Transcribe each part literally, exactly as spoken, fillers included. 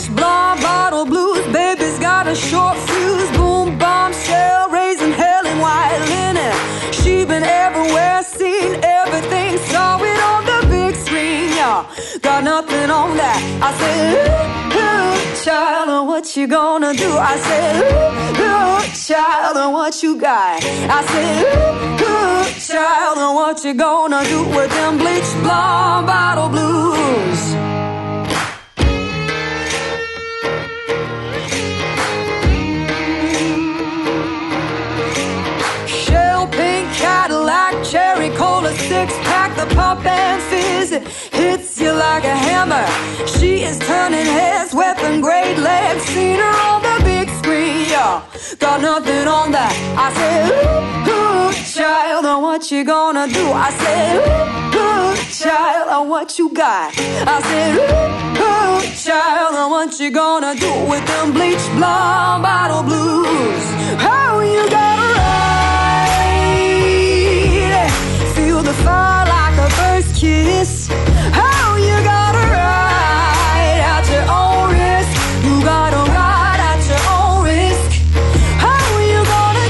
bleach blonde, bottle blues. Baby's got a short fuse, boom bombshell, raising hell in white linen. She been everywhere, seen everything, saw it on the big screen, y'all. Got nothing on that. I said, ooh, ooh, child, what you gonna do? I said, ooh, ooh, child, what you got? I said, ooh, ooh, child, what you gonna do with them bleach blonde bottle blues? Shell pink Cadillac, cherry cola six pack, the pop and fizz, it hits you like a hammer. She is turning heads, weapon grade legs, seen her on the big screen, y'all. Got nothing on that. I said, ooh, ooh, child, what you gonna do? I said, ooh, ooh, child, what you got? I said, ooh, ooh, child, what you gonna do with them bleach blonde bottle blues? Oh, you gotta ride, feel the fire like a first kiss. Oh, you gotta ride at your own risk. You gotta ride at your own risk. How you gonna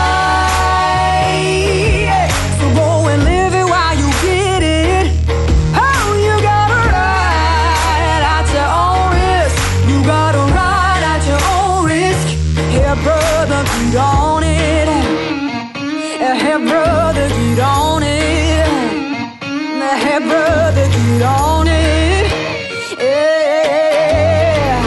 die? So go and live it while you get it. Oh, you gotta ride at your own risk. You gotta ride at your own risk. Hey brother, get on it. Hey brother, get on it. Hey brother, get on it. Yeah.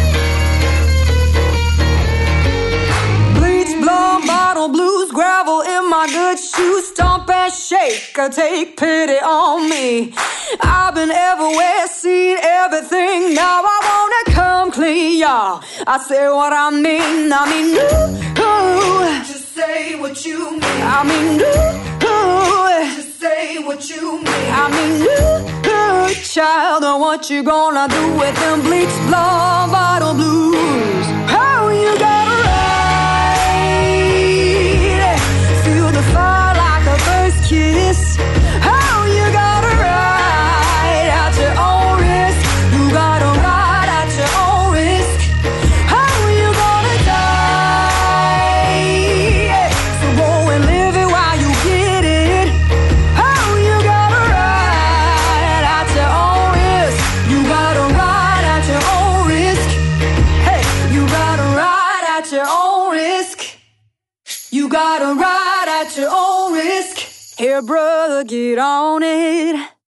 Bleach blonde, bottle blues, gravel in my good shoes. Stomp and shake, or take pity on me. I've been everywhere, seen everything. Now I wanna come clean, y'all. I say what I mean. I mean, ooh, ooh. Just say what you mean. I mean, ooh, ooh. Just say what you mean. I mean, ooh, ooh, child, what you gonna do with them bleach blonde bottle blues? Oh, you gotta ride, feel the fire like a first kiss. Oh, you gotta ride at your own risk. You gotta ride at your own risk. How you gonna die? So go and live it while you get it. Oh, you gotta ride at your own risk. You gotta ride at your own risk. Hey, you gotta ride at your own risk. You gotta ride at your own risk. Here, brother, get on it.